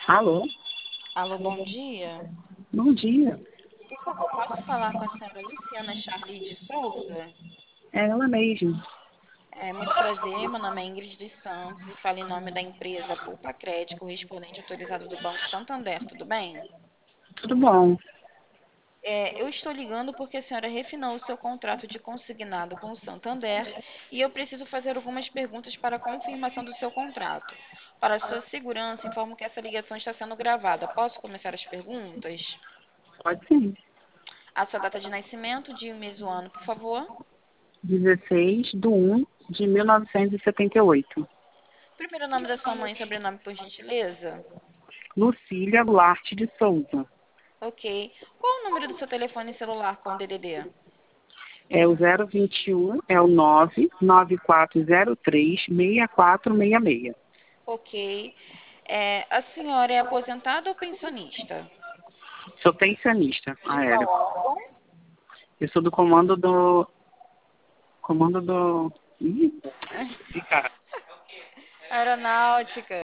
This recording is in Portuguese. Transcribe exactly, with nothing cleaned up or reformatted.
Alô? Alô, bom dia. Bom dia. Por favor, posso falar com a senhora Luciana Charli de Souza? É ela mesmo. É muito prazer, meu nome é Ingrid dos Santos e falo em nome da empresa Poupa Crédito, correspondente autorizado do Banco Santander, tudo bem? Tudo bom? É, eu estou ligando porque a senhora refinou o seu contrato de consignado com o Santander e eu preciso fazer algumas perguntas para a confirmação do seu contrato. Para sua segurança, informo que essa ligação está sendo gravada. Posso começar as perguntas? Pode sim. A sua data de nascimento, dia, mês e ano, por favor. dezesseis de um de mil novecentos e setenta e oito. Primeiro nome da sua mãe e sobrenome, por gentileza. Lucília Goulart de Souza. Ok. Qual o número do seu telefone celular com D D D? É o zero vinte e um, é o nove nove quatro zero três seis quatro seis seis. Ok. É, a senhora é aposentada ou pensionista? Sou pensionista De qual aéreo. órgão? Eu sou do comando do... Comando do... Ih, ih, cara. Aeronáutica.